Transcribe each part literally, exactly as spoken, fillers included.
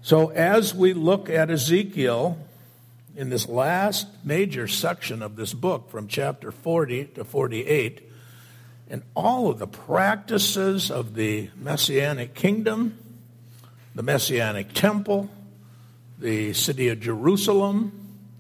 So as we look at Ezekiel in this last major section of this book from chapter forty to forty-eight, and all of the practices of the Messianic kingdom, the Messianic temple, the city of Jerusalem,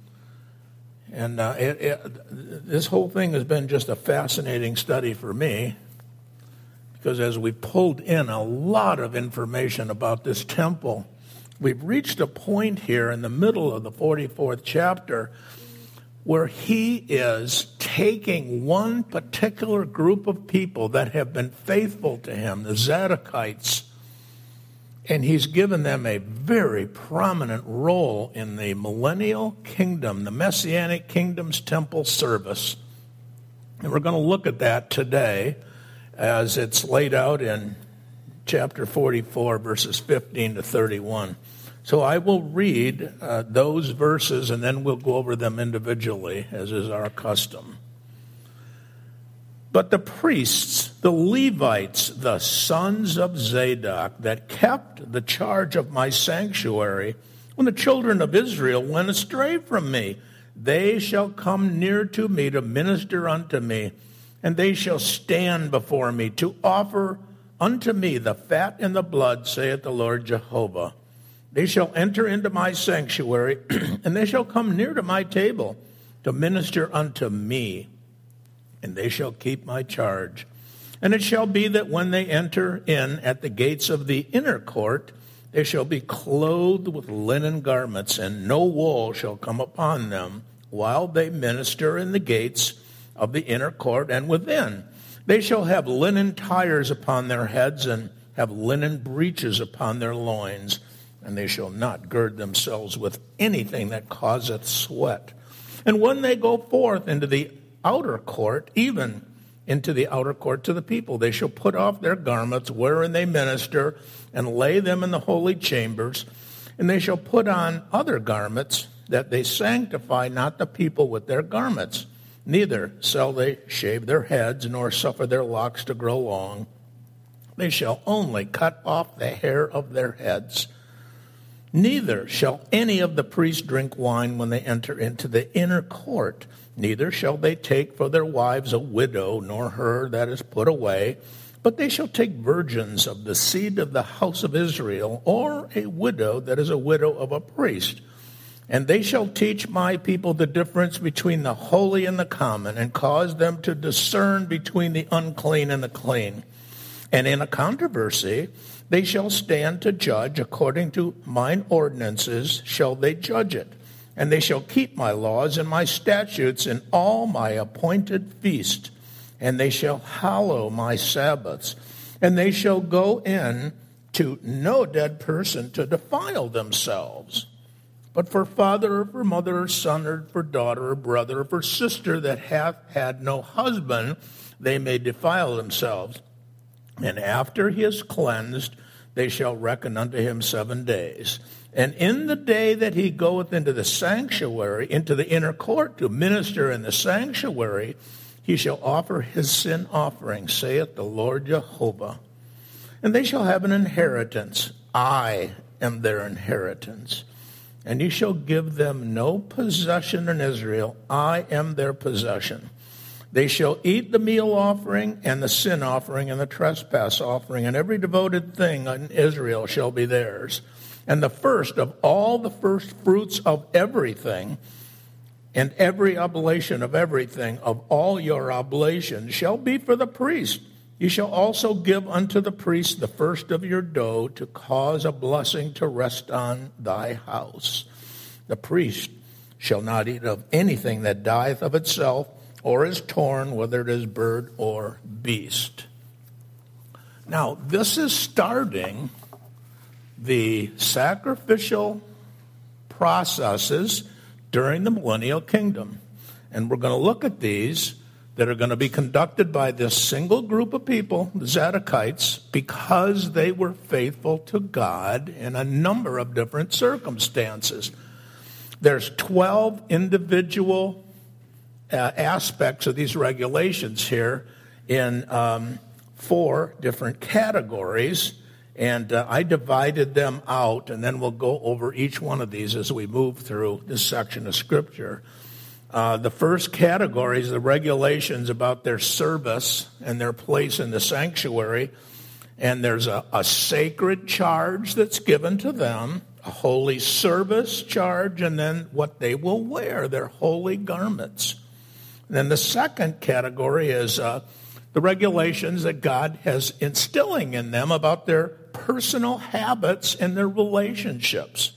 and uh, it, it, this whole thing has been just a fascinating study for me, because as we pulled in a lot of information about this temple, we've reached a point here in the middle of the forty-fourth chapter where he is taking one particular group of people that have been faithful to him, the Zadokites, and he's given them a very prominent role in the millennial kingdom, the Messianic kingdom's temple service. And we're going to look at that today as it's laid out in chapter forty-four, verses fifteen to thirty-one. So I will read uh, those verses, and then we'll go over them individually, as is our custom. But the priests, the Levites, the sons of Zadok, that kept the charge of my sanctuary, when the children of Israel went astray from me, they shall come near to me to minister unto me, and they shall stand before me to offer unto me the fat and the blood, saith the Lord Jehovah. They shall enter into my sanctuary, and they shall come near to my table to minister unto me, and they shall keep my charge. And it shall be that when they enter in at the gates of the inner court, they shall be clothed with linen garments, and no wool shall come upon them while they minister in the gates of the inner court and within. They shall have linen tires upon their heads, and have linen breeches upon their loins, and they shall not gird themselves with anything that causeth sweat. And when they go forth into the outer court, even into the outer court to the people, they shall put off their garments wherein they minister, and lay them in the holy chambers. And they shall put on other garments, that they sanctify not the people with their garments. Neither shall they shave their heads, nor suffer their locks to grow long. They shall only cut off the hair of their heads. Neither shall any of the priests drink wine when they enter into the inner court. Neither shall they take for their wives a widow, nor her that is put away. But they shall take virgins of the seed of the house of Israel, or a widow that is a widow of a priest. And they shall teach my people the difference between the holy and the common, and cause them to discern between the unclean and the clean. And in a controversy they shall stand to judge, according to mine ordinances shall they judge it. And they shall keep my laws and my statutes in all my appointed feast. And they shall hallow my Sabbaths. And they shall go in to no dead person to defile themselves. But for father or for mother or son or for daughter or brother or for sister that hath had no husband, they may defile themselves. And after he is cleansed, they shall reckon unto him seven days. And in the day that he goeth into the sanctuary, into the inner court to minister in the sanctuary, he shall offer his sin offering, saith the Lord Jehovah. And they shall have an inheritance. I am their inheritance. And he shall give them no possession in Israel. I am their possession. They shall eat the meal offering and the sin offering and the trespass offering, and every devoted thing in Israel shall be theirs. And the first of all the first fruits of everything, and every oblation of everything, of all your oblations, shall be for the priest. You shall also give unto the priest the first of your dough, to cause a blessing to rest on thy house. The priest shall not eat of anything that dieth of itself, or is torn, whether it is bird or beast. Now, this is starting the sacrificial processes during the millennial kingdom. And we're going to look at these that are going to be conducted by this single group of people, the Zadokites, because they were faithful to God in a number of different circumstances. There's twelve individual Uh, aspects of these regulations here in um, four different categories, And uh, I divided them out, and then we'll go over each one of these as we move through this section of Scripture. Uh, the first category is the regulations about their service and their place in the sanctuary. And there's a, a sacred charge that's given to them, a holy service charge, and then what they will wear, their holy garments. And then the second category is uh, the regulations that God has instilling in them about their personal habits and their relationships.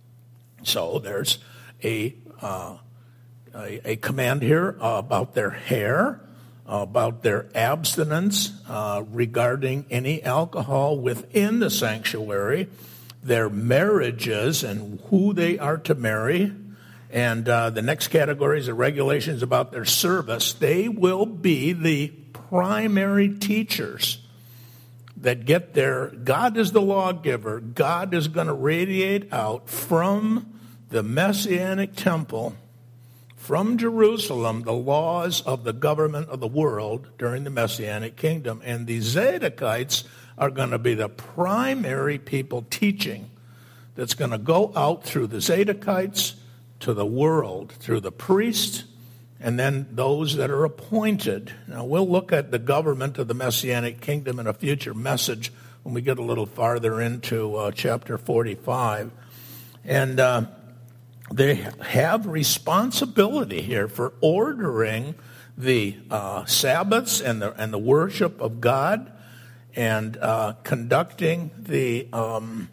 So there's a uh, a, a command here uh, about their hair, uh, about their abstinence uh, regarding any alcohol within the sanctuary, their marriages and who they are to marry. And uh, the next category is the regulations about their service. They will be the primary teachers that get there. God is the lawgiver. God is going to radiate out from the Messianic temple, from Jerusalem, the laws of the government of the world during the Messianic kingdom. And the Zadokites are going to be the primary people teaching that's going to go out through the Zadokites to the world, through the priests, and then those that are appointed. Now, we'll look at the government of the Messianic kingdom in a future message when we get a little farther into uh, chapter forty-five. And uh, they have responsibility here for ordering the uh, Sabbaths and the, and the worship of God, and uh, conducting the um,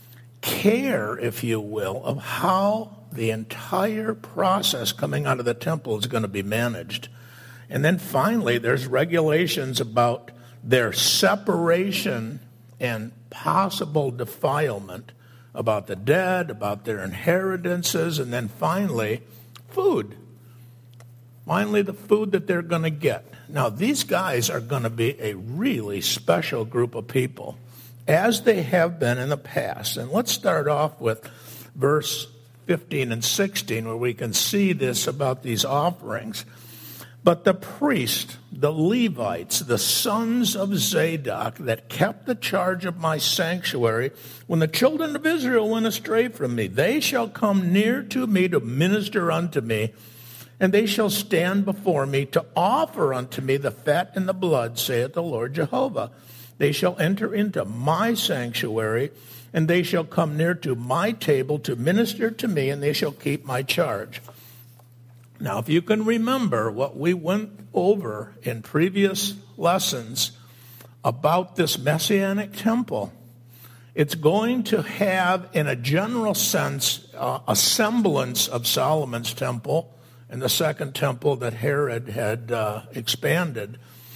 care, if you will, of how the entire process coming out of the temple is going to be managed. And then finally, there's regulations about their separation and possible defilement, about the dead, about their inheritances, and then finally, food. Finally, the food that they're going to get. Now, these guys are going to be a really special group of people, as they have been in the past. And let's start off with verse fifteen and sixteen, where we can see this about these offerings. But the priest, the Levites, the sons of Zadok, that kept the charge of my sanctuary, when the children of Israel went astray from me, they shall come near to me to minister unto me, and they shall stand before me to offer unto me the fat and the blood, saith the Lord Jehovah. They shall enter into my sanctuary, and they shall come near to my table to minister to me, and they shall keep my charge. Now, if you can remember what we went over in previous lessons about this Messianic temple, it's going to have, in a general sense, uh, a semblance of Solomon's temple and the second temple that Herod had uh, expanded.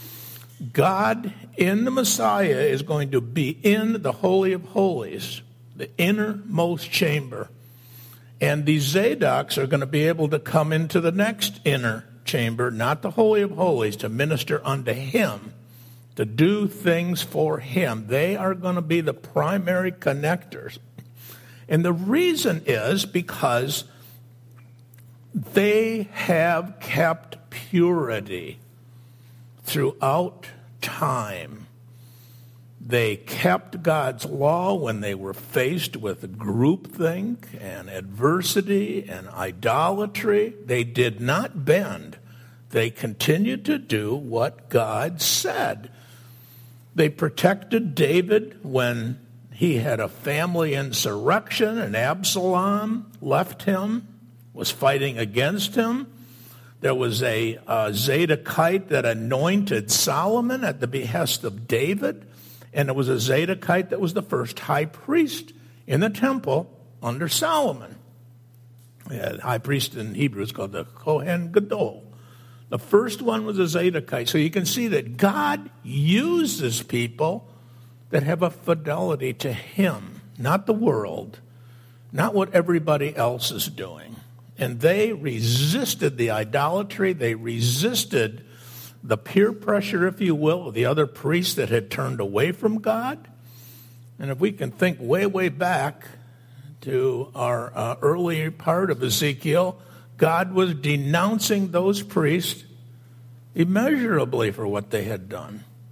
God in the Messiah is going to be in the Holy of Holies, the innermost chamber. And these Zadoks are going to be able to come into the next inner chamber, not the Holy of Holies, to minister unto him, to do things for him. They are going to be the primary connectors. And the reason is because they have kept purity throughout time. They kept God's law when they were faced with groupthink and adversity and idolatry. They did not bend. They continued to do what God said. They protected David when he had a family insurrection and Absalom left him, was fighting against him. There was a uh, Zadokite that anointed Solomon at the behest of David. And it was a Zadokite that was the first high priest in the temple under Solomon. Yeah, high priest in Hebrew is called the Kohen Gadol. The first one was a Zadokite. So you can see that God uses people that have a fidelity to him, not the world, not what everybody else is doing. And they resisted the idolatry. They resisted the peer pressure, if you will, of the other priests that had turned away from God. And if we can think way, way back to our uh, early part of Ezekiel, God was denouncing those priests immeasurably for what they had done.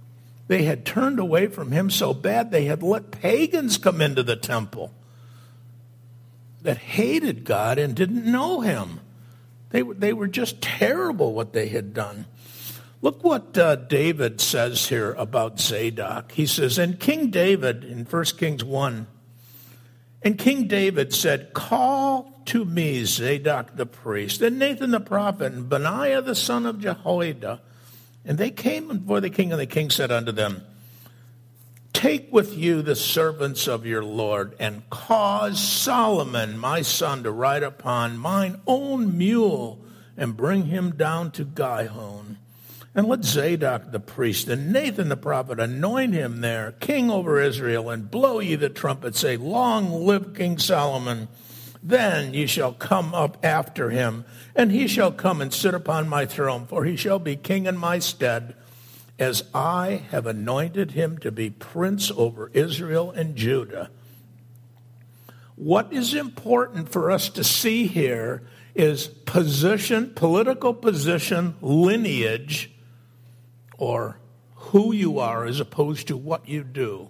They had turned away from him so bad they had let pagans come into the temple that hated God and didn't know him. They, they were just terrible what they had done. Look what uh, David says here about Zadok. He says, and King David, in First Kings one, and King David said, call to me Zadok the priest, and Nathan the prophet, and Benaiah the son of Jehoiada. And they came before the king, and the king said unto them, take with you the servants of your Lord, and cause Solomon my son to ride upon mine own mule, and bring him down to Gihon. And let Zadok the priest and Nathan the prophet anoint him there, king over Israel, and blow ye the trumpet, say, long live King Solomon. Then ye shall come up after him, and he shall come and sit upon my throne, for he shall be king in my stead, as I have anointed him to be prince over Israel and Judah. What is important for us to see here is position, political position, lineage, or who you are as opposed to what you do.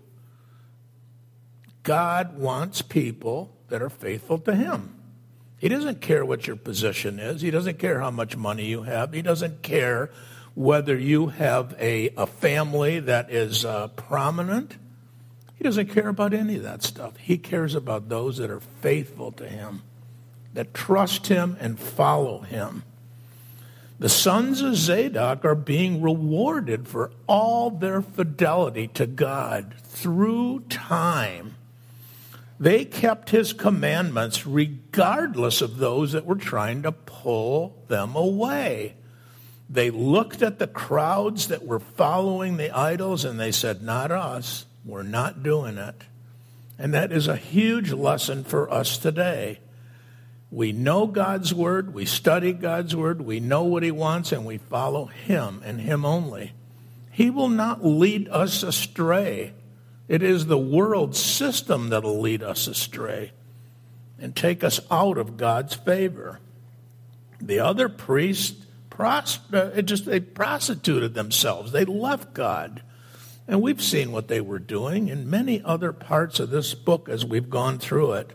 God wants people that are faithful to him. He doesn't care what your position is. He doesn't care how much money you have. He doesn't care whether you have a, a family that is uh, prominent. He doesn't care about any of that stuff. He cares about those that are faithful to him, that trust him and follow him. The sons of Zadok are being rewarded for all their fidelity to God through time. They kept his commandments regardless of those that were trying to pull them away. They looked at the crowds that were following the idols and they said, not us, we're not doing it. And that is a huge lesson for us today. We know God's word, we study God's word, we know what he wants, and we follow him and him only. He will not lead us astray. It is the world system that will lead us astray and take us out of God's favor. The other priests, pros- uh, just they prostituted themselves. They left God. And we've seen what they were doing in many other parts of this book as we've gone through it.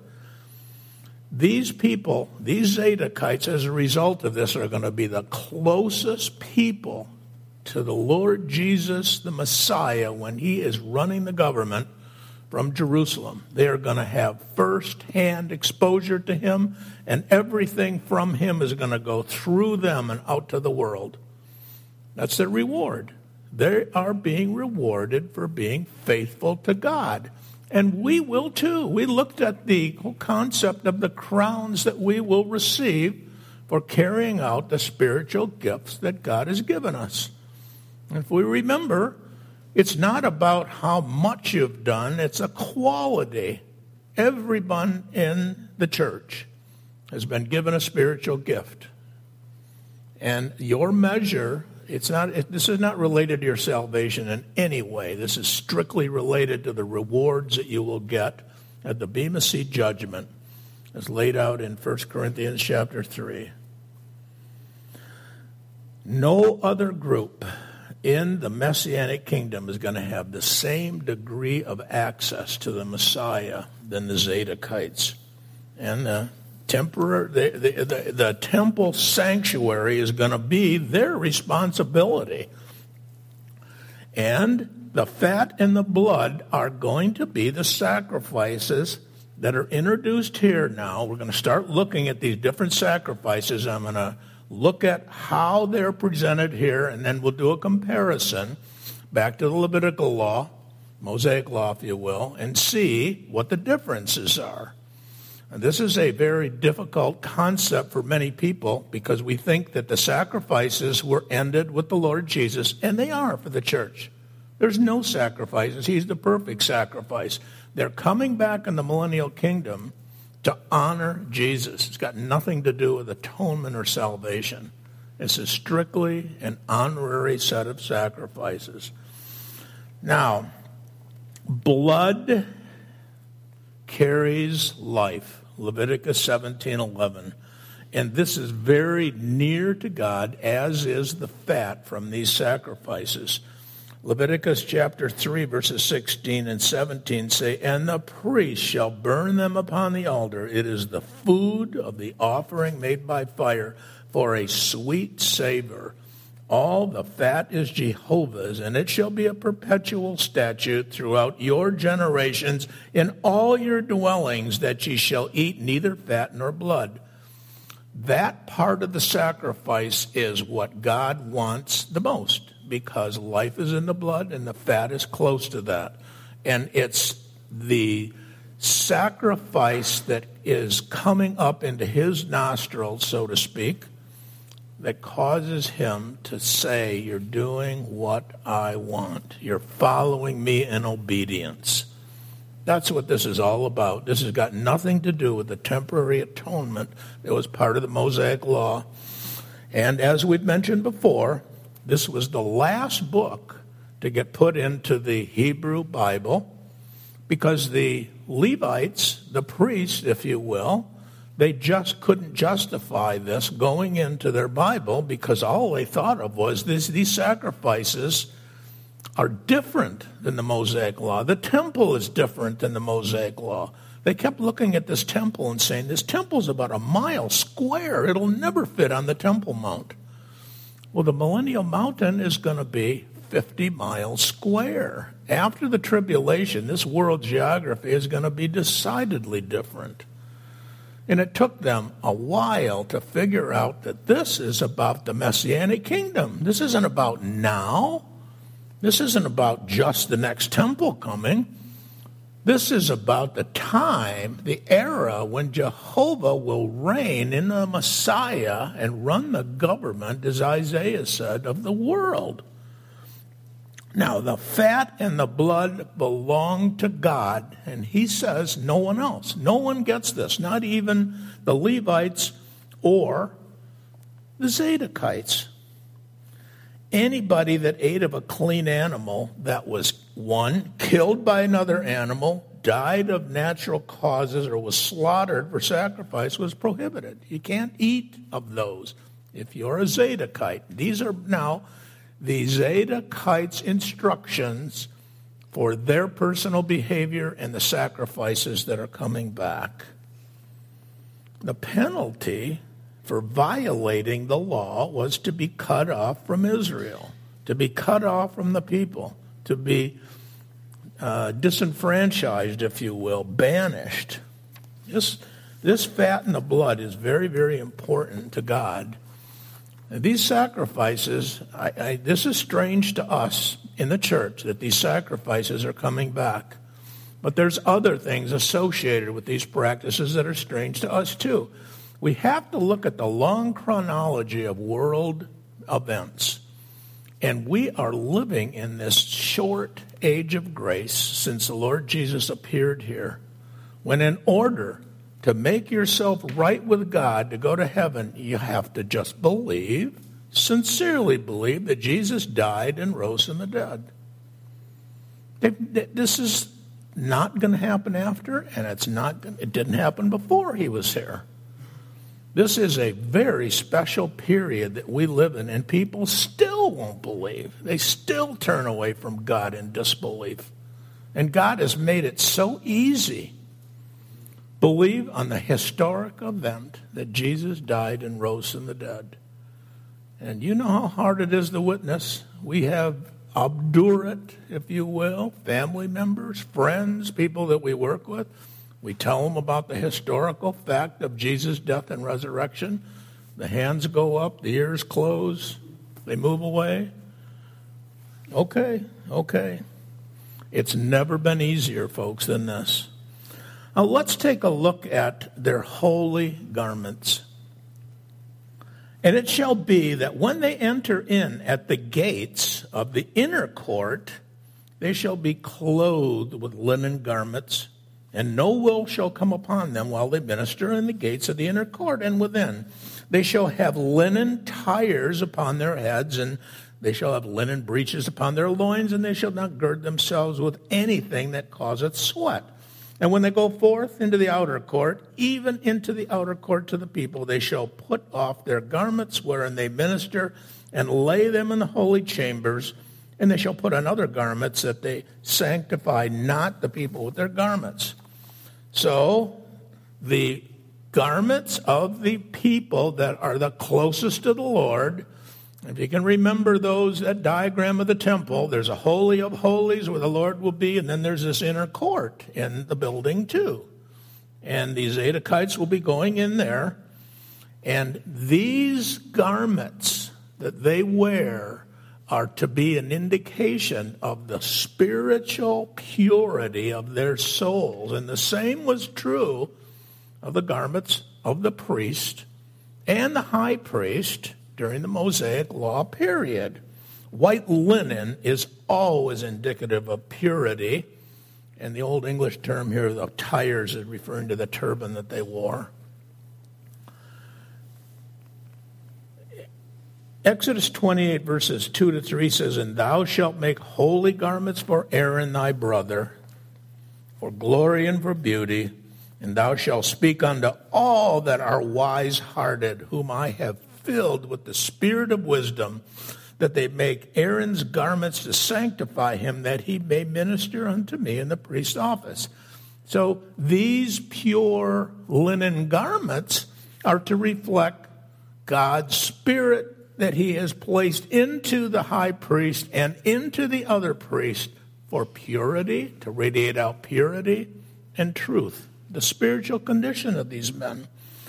These people, these Zadokites, as a result of this, are going to be the closest people to the Lord Jesus, the Messiah, when he is running the government from Jerusalem. They are going to have first-hand exposure to him, and everything from him is going to go through them and out to the world. That's their reward. They are being rewarded for being faithful to God. And we will too. We looked at the whole concept of the crowns that we will receive for carrying out the spiritual gifts that God has given us. If we remember, it's not about how much you've done, it's a quality. Everyone in the church has been given a spiritual gift. And your measure, it's not. It, this is not related to your salvation in any way. This is strictly related to the rewards that you will get at the Bema Seat judgment, as laid out in First Corinthians chapter three. No other group in the Messianic kingdom is going to have the same degree of access to the Messiah than the Zadokites. And the, temporary, the, the, the, the temple sanctuary is going to be their responsibility. And the fat and the blood are going to be the sacrifices that are introduced here now. We're going to start looking at these different sacrifices. I'm going to look at how they're presented here, and then we'll do a comparison back to the Levitical law, Mosaic law, if you will, and see what the differences are. And this is a very difficult concept for many people because we think that the sacrifices were ended with the Lord Jesus, and they are for the church. There's no sacrifices. He's the perfect sacrifice. They're coming back in the millennial kingdom to honor Jesus. It's got nothing to do with atonement or salvation. It's a strictly an honorary set of sacrifices. Now, blood carries life. Leviticus seventeen eleven. And this is very near to God, as is the fat from these sacrifices. Leviticus chapter three, verses sixteen and seventeen say, "And the priest shall burn them upon the altar. It is the food of the offering made by fire for a sweet savor. All the fat is Jehovah's, and it shall be a perpetual statute throughout your generations in all your dwellings, that ye shall eat neither fat nor blood." That part of the sacrifice is what God wants the most, because life is in the blood and the fat is close to that. And it's the sacrifice that is coming up into his nostrils, so to speak, that causes him to say, "You're doing what I want. You're following me in obedience." That's what this is all about. This has got nothing to do with the temporary atonement that was part of the Mosaic Law. And as we've mentioned before, this was the last book to get put into the Hebrew Bible, because the Levites, the priests, if you will, they just couldn't justify this going into their Bible, because all they thought of was this, these sacrifices are different than the Mosaic Law. The temple is different than the Mosaic Law. They kept looking at this temple and saying, this temple's about a mile square. It'll never fit on the Temple Mount. Well, the Millennial Mountain is going to be fifty miles square. After the tribulation, this world geography is going to be decidedly different. And it took them a while to figure out that this is about the Messianic kingdom. This isn't about now. This isn't about just the next temple coming. This is about the time, the era when Jehovah will reign in the Messiah and run the government, as Isaiah said, of the world. Now, the fat and the blood belong to God, and he says no one else. No one gets this, not even the Levites or the Zadokites. Anybody that ate of a clean animal that was, one, killed by another animal, died of natural causes, or was slaughtered for sacrifice was prohibited. You can't eat of those if you're a Zadokite. These are now the Zadokites' instructions for their personal behavior and the sacrifices that are coming back. The penalty for violating the law was to be cut off from Israel, to be cut off from the people, to be uh, disenfranchised, if you will, banished. This, this fat in the blood is very, very important to God. These sacrifices, I, I, this is strange to us in the church that these sacrifices are coming back. But there's other things associated with these practices that are strange to us too. We have to look at the long chronology of world events. And we are living in this short age of grace since the Lord Jesus appeared here, when in order to make yourself right with God, to go to heaven, you have to just believe, sincerely believe, that Jesus died and rose from the dead. This is not going to happen after, and it's not. It didn't happen before he was here. This is a very special period that we live in, and people still won't believe. They still turn away from God in disbelief. And God has made it so easy. Believe on the historic event that Jesus died and rose from the dead. And you know how hard it is to witness. We have obdurate, if you will, family members, friends, people that we work with. We tell them about the historical fact of Jesus' death and resurrection. The hands go up, the ears close, they move away. Okay, okay. It's never been easier, folks, than this. Now let's take a look at their holy garments. And it shall be that when they enter in at the gates of the inner court, they shall be clothed with linen garments, and no wool shall come upon them while they minister in the gates of the inner court and within. They shall have linen tires upon their heads, and they shall have linen breeches upon their loins, and they shall not gird themselves with anything that causeth sweat. And when they go forth into the outer court, even into the outer court to the people, they shall put off their garments wherein they minister, and lay them in the holy chambers, And they shall put on other garments, that they sanctify not the people with their garments. So the garments of the people that are the closest to the Lord, if you can remember those, that diagram of the temple, there's a holy of holies where the Lord will be, and then there's this inner court in the building too. And these Zadokites will be going in there, and these garments that they wear are to be an indication of the spiritual purity of their souls. And the same was true of the garments of the priest and the high priest during the Mosaic law period. White linen is always indicative of purity. And the Old English term here of tires is referring to the turban that they wore. Exodus twenty-eight, verses two to three says, And thou shalt make holy garments for Aaron thy brother, for glory and for beauty, and thou shalt speak unto all that are wise-hearted, whom I have filled with the spirit of wisdom, that they make Aaron's garments to sanctify him, that he may minister unto me in the priest's office. So these pure linen garments are to reflect God's spirit that he has placed into the high priest and into the other priest for purity, to radiate out purity and truth, the spiritual condition of these men.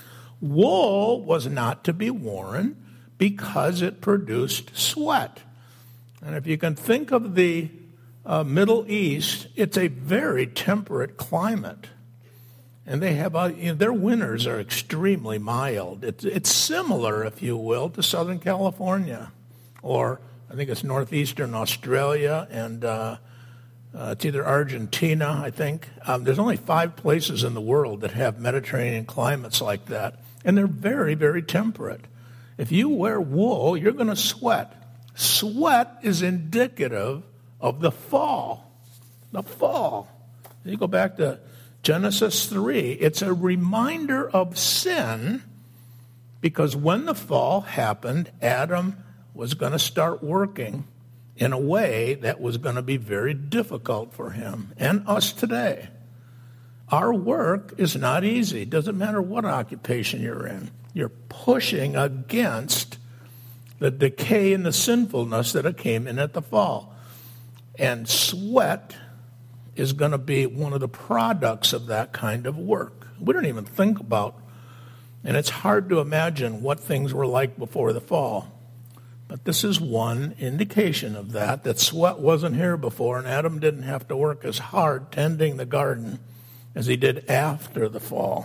Wool was not to be worn because it produced sweat. And if you can think of the uh, Middle East, it's a very temperate climate. And they have a, you know, their winters are extremely mild. It's, it's similar, if you will, to Southern California, or I think it's northeastern Australia, and uh, uh, it's either Argentina, I think. Um, there's only five places in the world that have Mediterranean climates like that, and they're very, very temperate. If you wear wool, you're going to sweat. Sweat is indicative of the fall. The fall. You go back to Genesis three, it's a reminder of sin, because when the fall happened, Adam was going to start working in a way that was going to be very difficult for him and us today. Our work is not easy. It doesn't matter what occupation you're in. You're pushing against the decay and the sinfulness that came in at the fall. And sweat is going to be one of the products of that kind of work. We don't even think about, and it's hard to imagine what things were like before the fall. But this is one indication of that, that sweat wasn't here before, and Adam didn't have to work as hard tending the garden as he did after the fall.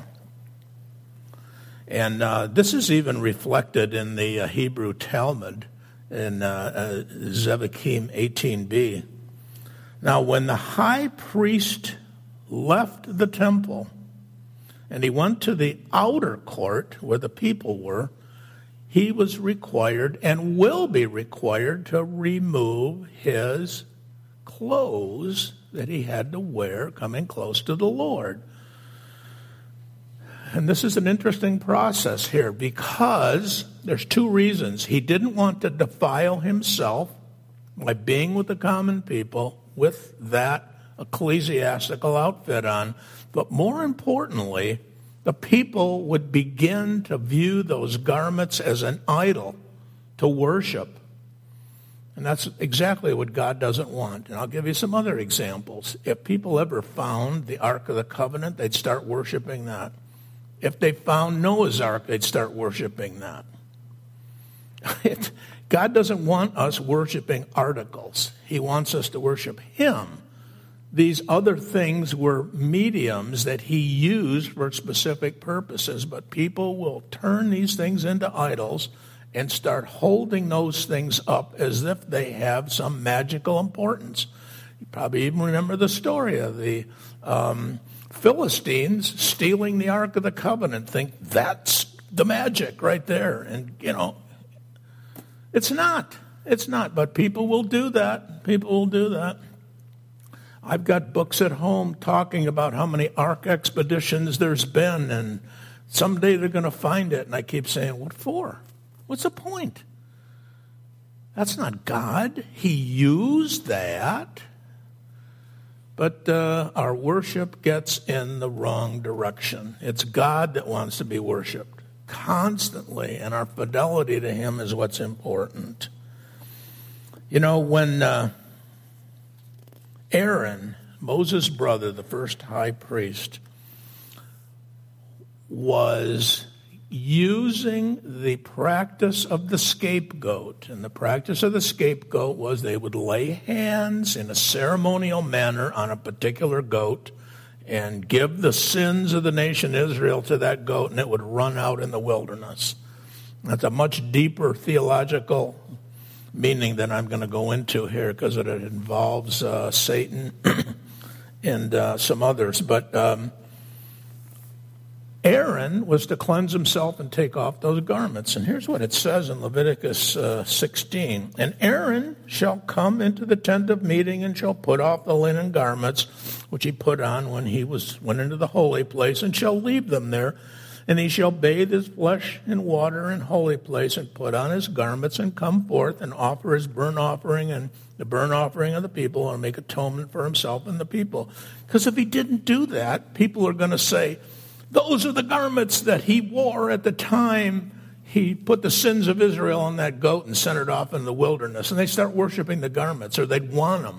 And uh, this is even reflected in the uh, Hebrew Talmud in uh, uh, Zevakim eighteen b. Now, when the high priest left the temple and he went to the outer court where the people were, he was required and will be required to remove his clothes that he had to wear coming close to the Lord. And this is an interesting process here, because there's two reasons. He didn't want to defile himself by being with the common people with that ecclesiastical outfit on. But more importantly, the people would begin to view those garments as an idol to worship. And that's exactly what God doesn't want. And I'll give you some other examples. If people ever found the Ark of the Covenant, they'd start worshiping that. If they found Noah's Ark, they'd start worshiping that. It, God doesn't want us worshiping articles. He wants us to worship him. These other things were mediums that he used for specific purposes, but people will turn these things into idols and start holding those things up as if they have some magical importance. You probably even remember the story of the um, Philistines stealing the Ark of the Covenant. Think that's the magic right there. And, you know, it's not. It's not. But people will do that. People will do that. I've got books at home talking about how many Ark expeditions there's been, and someday they're going to find it. And I keep saying, what for? What's the point? That's not God. He used that. But uh, our worship gets in the wrong direction. It's God that wants to be worshiped constantly, and our fidelity to him is what's important. You know, when uh, Aaron, Moses' brother, the first high priest, was using the practice of the scapegoat, and the practice of the scapegoat was they would lay hands in a ceremonial manner on a particular goat and give the sins of the nation Israel to that goat, and it would run out in the wilderness. That's a much deeper theological meaning than I'm going to go into here because it involves uh, Satan and uh, some others. But um, Aaron was to cleanse himself and take off those garments. And here's what it says in Leviticus uh, sixteen. And Aaron shall come into the tent of meeting and shall put off the linen garments which he put on when he was went into the holy place, and shall leave them there. And he shall bathe his flesh in water in holy place, and put on his garments, and come forth and offer his burnt offering and the burnt offering of the people, and make atonement for himself and the people. Because if he didn't do that, people are going to say, those are the garments that he wore at the time he put the sins of Israel on that goat and sent it off in the wilderness. And they start worshiping the garments, or they'd want them.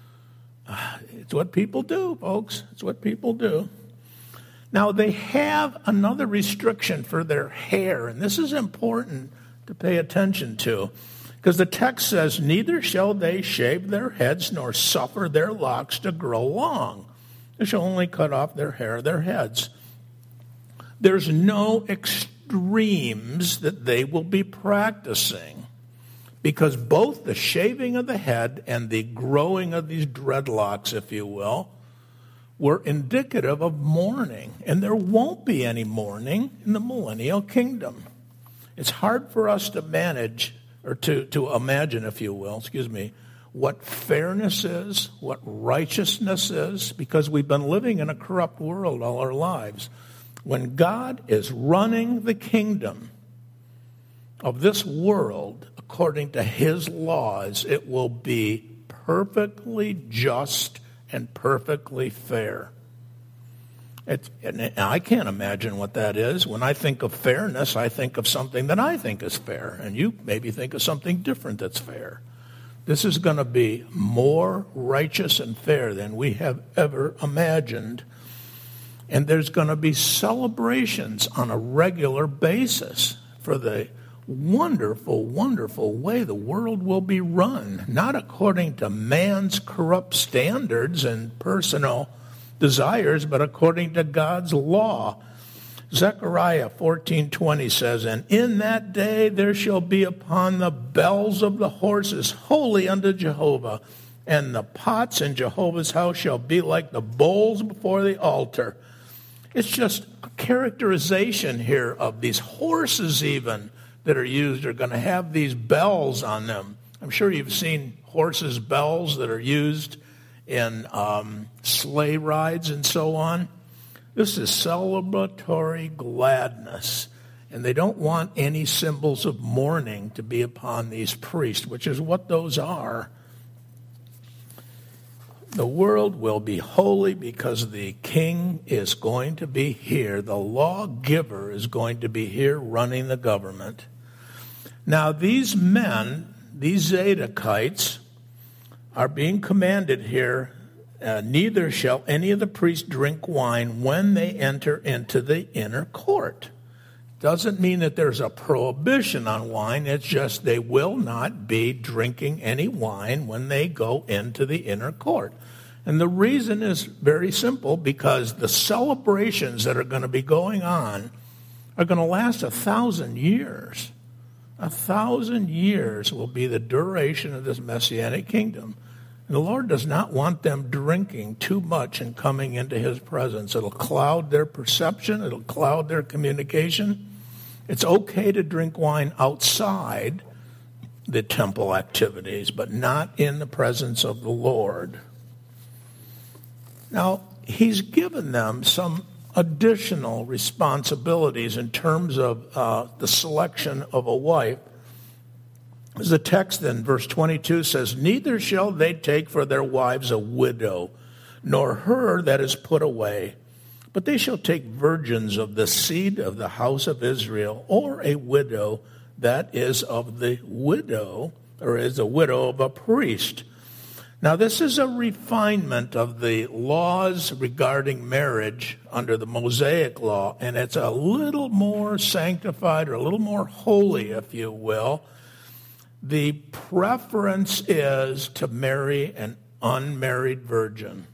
It's what people do, folks. It's what people do. Now, they have another restriction for their hair, and this is important to pay attention to, because the text says, neither shall they shave their heads nor suffer their locks to grow long. They shall only cut off their hair, their heads. There's no extremes that they will be practicing, because both the shaving of the head and the growing of these dreadlocks, if you will, were indicative of mourning. And there won't be any mourning in the millennial kingdom. It's hard for us to manage, or to, to imagine, if you will, excuse me, what fairness is, what righteousness is, because we've been living in a corrupt world all our lives. When God is running the kingdom of this world according to his laws, it will be perfectly just and perfectly fair. It's, and I can't imagine what that is. When I think of fairness, I think of something that I think is fair, and you maybe think of something different that's fair. This is going to be more righteous and fair than we have ever imagined. And there's going to be celebrations on a regular basis for the wonderful, wonderful way the world will be run, not according to man's corrupt standards and personal desires, but according to God's law. Zechariah fourteen twenty says, and in that day there shall be upon the bells of the horses holy unto Jehovah, and the pots in Jehovah's house shall be like the bowls before the altar. It's just a characterization here of these horses even that are used are going to have these bells on them. I'm sure you've seen horses' bells that are used in um, sleigh rides and so on. This is celebratory gladness, and they don't want any symbols of mourning to be upon these priests, which is what those are. The world will be holy because the king is going to be here. The lawgiver is going to be here running the government. Now, these men, these Zadokites, are being commanded here, uh, neither shall any of the priests drink wine when they enter into the inner court. Doesn't mean that there's a prohibition on wine. It's just they will not be drinking any wine when they go into the inner court. And the reason is very simple, because the celebrations that are going to be going on are going to last a thousand years. A thousand years will be the duration of this Messianic kingdom. And the Lord does not want them drinking too much and coming into his presence. It'll cloud their perception. It'll cloud their communication. It's okay to drink wine outside the temple activities, but not in the presence of the Lord. Now, he's given them some additional responsibilities in terms of uh, the selection of a wife. As the text in verse twenty-two says, neither shall they take for their wives a widow, nor her that is put away, but they shall take virgins of the seed of the house of Israel, or a widow that is of the widow, or is a widow of a priest. Now, this is a refinement of the laws regarding marriage under the Mosaic law, and it's a little more sanctified, or a little more holy, if you will. The preference is to marry an unmarried virgin.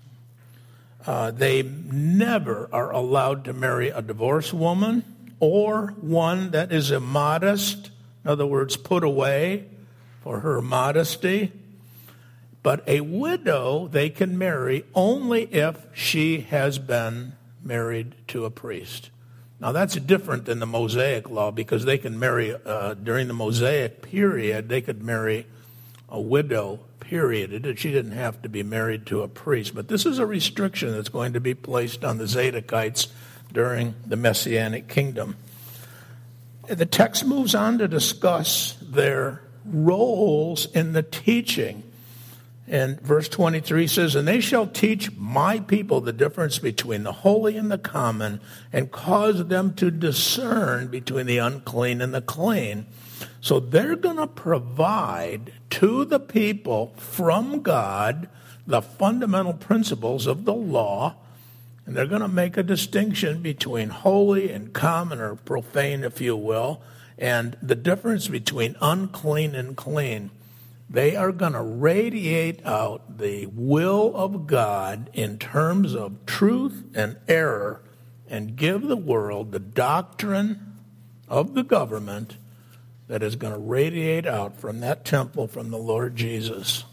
Uh, they never are allowed to marry a divorced woman or one that is immodest, in other words, put away for her modesty. But a widow they can marry only if she has been married to a priest. Now, that's different than the Mosaic law, because they can marry, uh, during the Mosaic period, they could marry a widow, period. It, she didn't have to be married to a priest. But this is a restriction that's going to be placed on the Zadokites during the Messianic kingdom. The text moves on to discuss their roles in the teaching. And verse twenty-three says, and they shall teach my people the difference between the holy and the common, and cause them to discern between the unclean and the clean. So they're going to provide to the people from God the fundamental principles of the law, and they're going to make a distinction between holy and common, or profane, if you will, and the difference between unclean and clean. They are going to radiate out the will of God in terms of truth and error, and give the world the doctrine of the government that is going to radiate out from that temple from the Lord Jesus.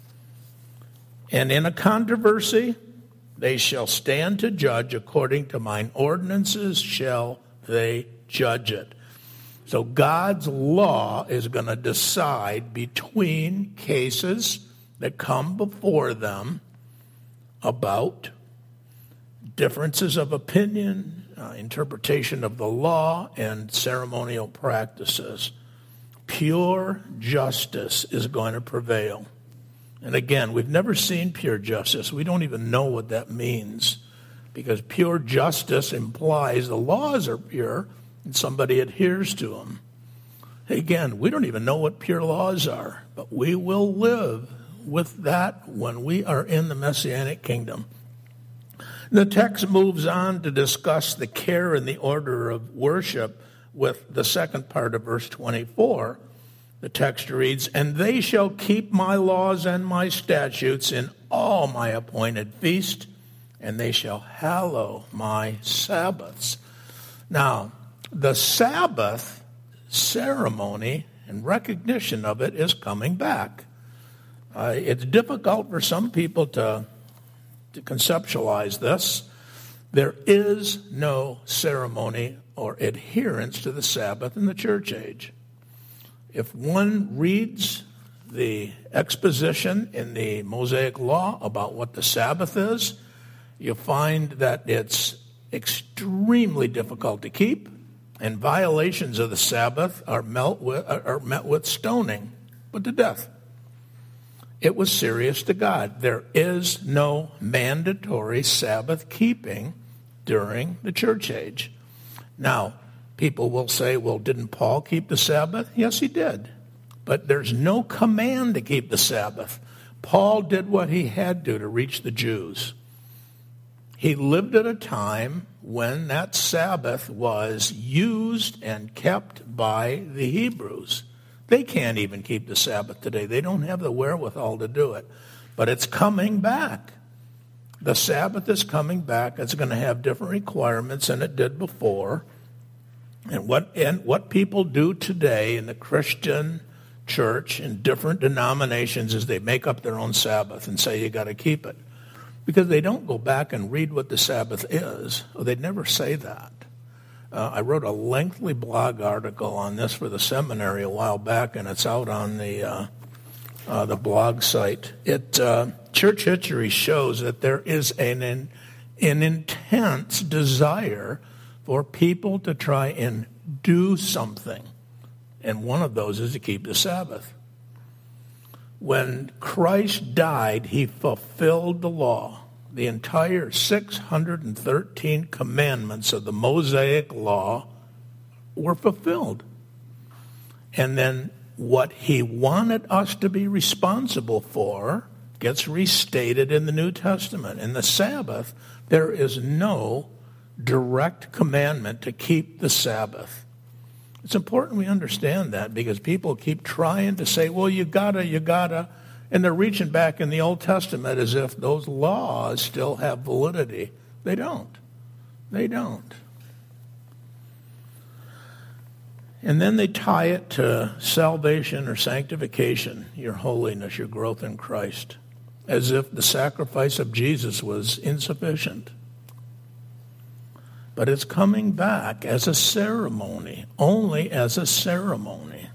And in a controversy, they shall stand to judge according to mine ordinances shall they judge it. So God's law is going to decide between cases that come before them about differences of opinion, uh, interpretation of the law, and ceremonial practices. Pure justice is going to prevail. And again, we've never seen pure justice. We don't even know what that means, because pure justice implies the laws are pure and somebody adheres to them. Again, we don't even know what pure laws are, but we will live with that when we are in the Messianic kingdom. The text moves on to discuss the care and the order of worship with the second part of verse twenty-four. The text reads, and they shall keep my laws and my statutes in all my appointed feast, and they shall hallow my Sabbaths. Now, the Sabbath ceremony and recognition of it is coming back. Uh, it's difficult for some people to, to conceptualize this. There is no ceremony or adherence to the Sabbath in the church age. If one reads the exposition in the Mosaic Law about what the Sabbath is, you'll find that it's extremely difficult to keep, and violations of the Sabbath are met with, are met with stoning, put to death. It was serious to God. There is no mandatory Sabbath keeping during the church age. Now, people will say, well, didn't Paul keep the Sabbath? Yes, he did. But there's no command to keep the Sabbath. Paul did what he had to to reach the Jews. He lived at a time when that Sabbath was used and kept by the Hebrews. They can't even keep the Sabbath today. They don't have the wherewithal to do it. But it's coming back. The Sabbath is coming back. It's going to have different requirements than it did before. And what and what people do today in the Christian church in different denominations is they make up their own Sabbath and say you got to keep it. Because they don't go back and read what the Sabbath is. Or they'd never say that. Uh, I wrote a lengthy blog article on this for the seminary a while back, and it's out on the uh, uh, the blog site. It uh, church history shows that there is an, an an intense desire for people to try and do something and one of those is to keep the Sabbath. When Christ died, he fulfilled the law. The entire six hundred thirteen commandments of the Mosaic law were fulfilled. And then what he wanted us to be responsible for gets restated in the New Testament. In the Sabbath, there is no direct commandment to keep the Sabbath. It's important we understand that, because people keep trying to say, well, you gotta, you gotta, and they're reaching back in the Old Testament as if those laws still have validity. They don't. They don't. And then they tie it to salvation or sanctification, your holiness, your growth in Christ, as if the sacrifice of Jesus was insufficient. But it's coming back as a ceremony, only as a ceremony.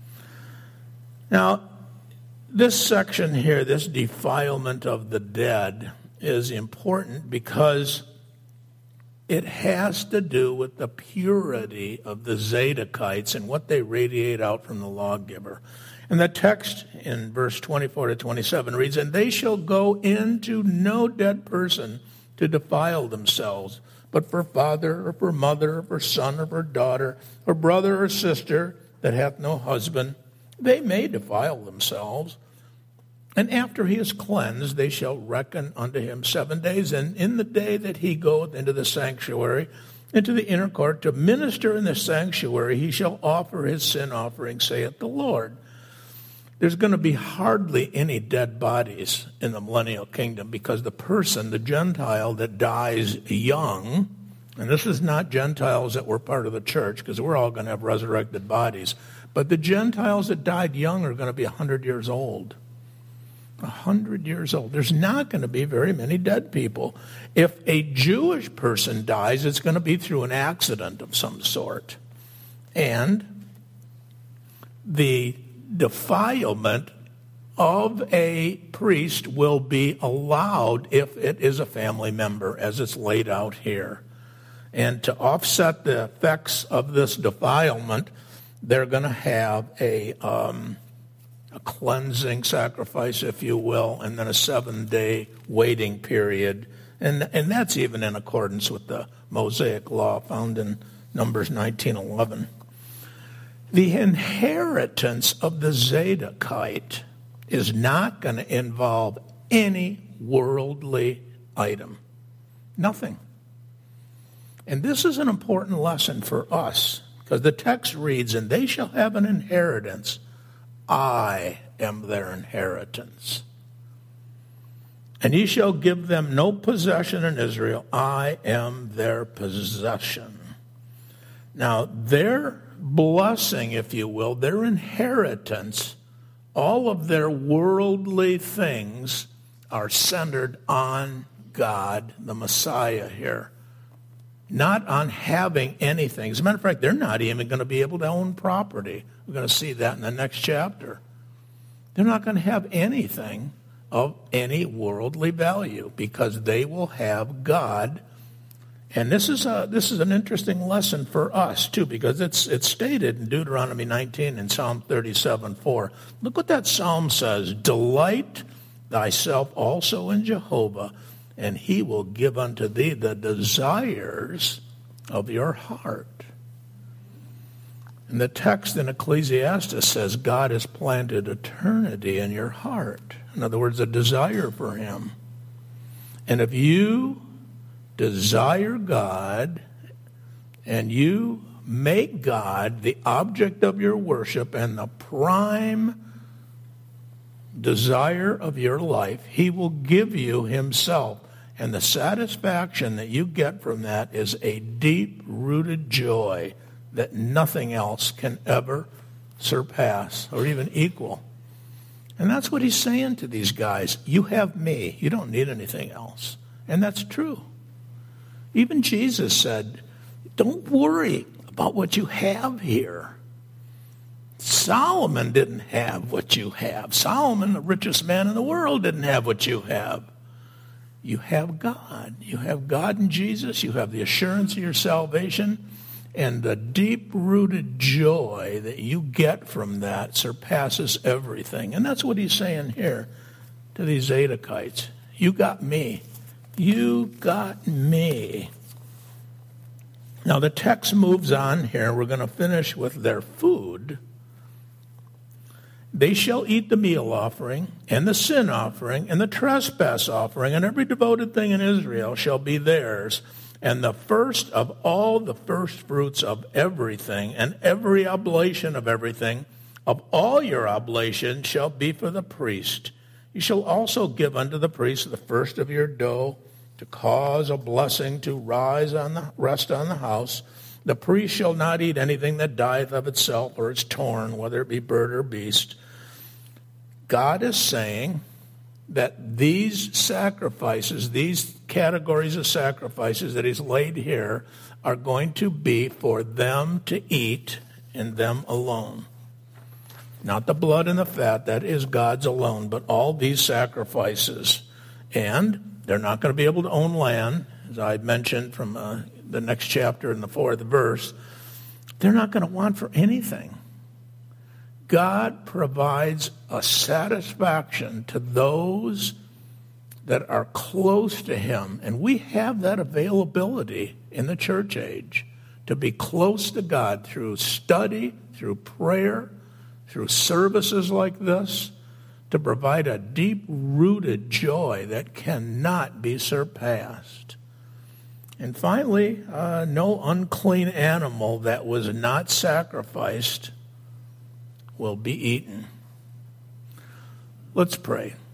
Now, this section here, this defilement of the dead, is important because it has to do with the purity of the Zadokites and what they radiate out from the lawgiver. And the text in verse twenty-four to twenty-seven reads, "And they shall go into no dead person to defile themselves, but for father or for mother or for son or for daughter or brother or sister that hath no husband, they may defile themselves. And after he is cleansed, they shall reckon unto him seven days. And in the day that he goeth into the sanctuary, into the inner court, to minister in the sanctuary, he shall offer his sin offering, saith the Lord." There's going to be hardly any dead bodies in the millennial kingdom, because the person, the Gentile that dies young, and this is not Gentiles that were part of the church, because we're all going to have resurrected bodies, but the Gentiles that died young are going to be one hundred years old. one hundred years old. There's not going to be very many dead people. If a Jewish person dies, it's going to be through an accident of some sort. And the defilement of a priest will be allowed if it is a family member, as it's laid out here. And to offset the effects of this defilement, they're going to have a... Um, a cleansing sacrifice, if you will, and then a seven-day waiting period. And and that's even in accordance with the Mosaic law found in Numbers nineteen eleven. The inheritance of the Zadokite is not going to involve any worldly item. Nothing. And this is an important lesson for us, because the text reads, "And they shall have an inheritance. I am their inheritance. And ye shall give them no possession in Israel. I am their possession." Now, their blessing, if you will, their inheritance, all of their worldly things are centered on God, the Messiah here, not on having anything. As a matter of fact, they're not even going to be able to own property. We're going to see that in the next chapter. They're not going to have anything of any worldly value, because they will have God. And this is a this is an interesting lesson for us too, because it's it's stated in Deuteronomy nineteen and Psalm thirty-seven four. Look what that psalm says: "Delight thyself also in Jehovah, and he will give unto thee the desires of your heart." And the text in Ecclesiastes says God has planted eternity in your heart. In other words, a desire for him. And if you desire God and you make God the object of your worship and the prime desire of your life, he will give you himself. And the satisfaction that you get from that is a deep-rooted joy that nothing else can ever surpass or even equal. And that's what he's saying to these guys. You have me. You don't need anything else. And that's true. Even Jesus said, don't worry about what you have here. Solomon didn't have what you have. Solomon, the richest man in the world, didn't have what you have. You have God. You have God in Jesus. You have the assurance of your salvation. And the deep-rooted joy that you get from that surpasses everything. And that's what he's saying here to these Zadokites. You got me. You got me. Now the text moves on here. We're going to finish with their food. They shall eat the meal offering and the sin offering and the trespass offering, and every devoted thing in Israel shall be theirs. And the first of all the first fruits of everything, and every oblation of everything, of all your oblations shall be for the priest. You shall also give unto the priest the first of your dough, to cause a blessing to rise on the rest on the house. The priest shall not eat anything that dieth of itself or is torn, whether it be bird or beast. God is saying that these sacrifices, these categories of sacrifices that he's laid here, are going to be for them to eat and them alone. Not the blood and the fat, that is God's alone, but all these sacrifices. And they're not going to be able to own land, as I mentioned from uh, the next chapter in the fourth verse. They're not going to want for anything. God provides a satisfaction to those that are close to him. And we have that availability in the church age, to be close to God through study, through prayer, through services like this, to provide a deep-rooted joy that cannot be surpassed. And finally, uh, no unclean animal that was not sacrificed will be eaten. Let's pray.